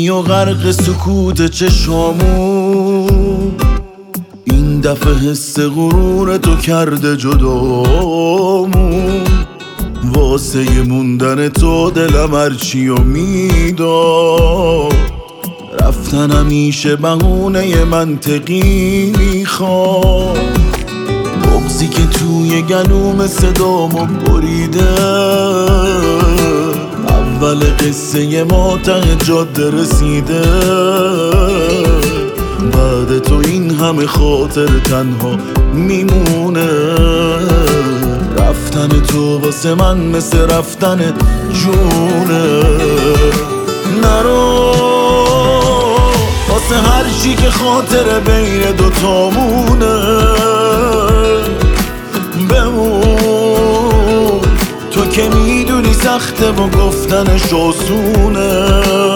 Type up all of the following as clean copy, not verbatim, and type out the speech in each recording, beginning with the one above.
میشی و غرق سکوت چشامون، این دفعه حس غرور تو کرده جدامون. واسه موندن تو دلم هرچی و میداد، رفتن همیشه بهونه منطقی میخواد. بغضی که توی گلوم صدامو بریده، اول قصه ما ته جاده رسیده. بعد تو این همه خاطر تنها میمونه. رفتن تو واسه من مثل رفتن جونه. نرو واسه هر چی که خاطر بین دوتامونه. بمون تو که میدونی سخته و گفتنش آسونه.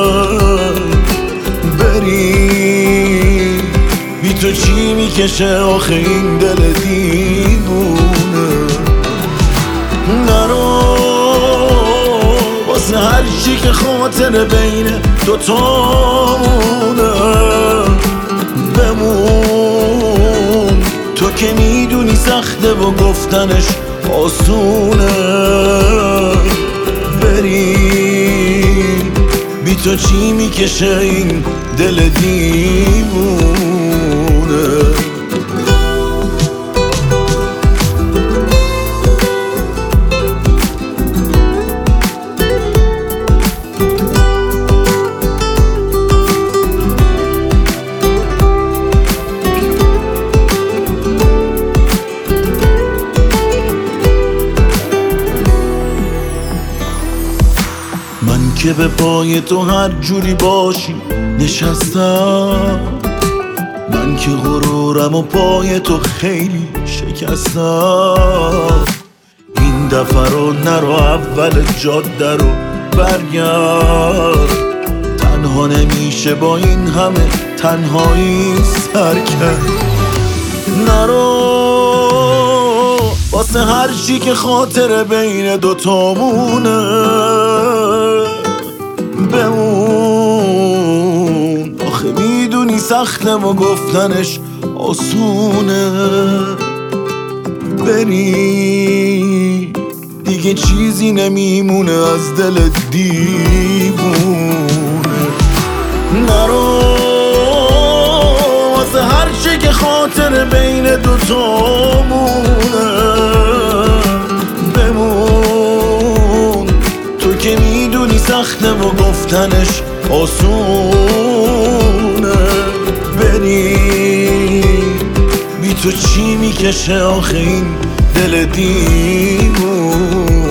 بری بی تو چی میکشه آخه این دل دیوونه. نرو واسه هر چی که خاطر بین دوتامونه. بمون تو که میدونی سخته و گفتنش آسونه. بری بی تو چی میکشه این دل دیوونه. من که به پای تو هر جوری باشی نشستم، من که غرورم و پای تو خیلی شکستم. این دفعه رو نرو اول جاده رو برگرد، تنها نمیشه با این همه تنهایی سر کرد. نرو واسه هر چی که خاطر بین دوتامونه. بمون آخه میدونی سخته و گفتنش آسونه. بری دیگه چیزی نمیمونه از دل دیوونه. نرو واسه هر چی که خاطر بین دوتامونه. بمون تو که میدونی سخته و گفتنش آسونه. بری بی تو چی میکشه آخه این دل دیوونه.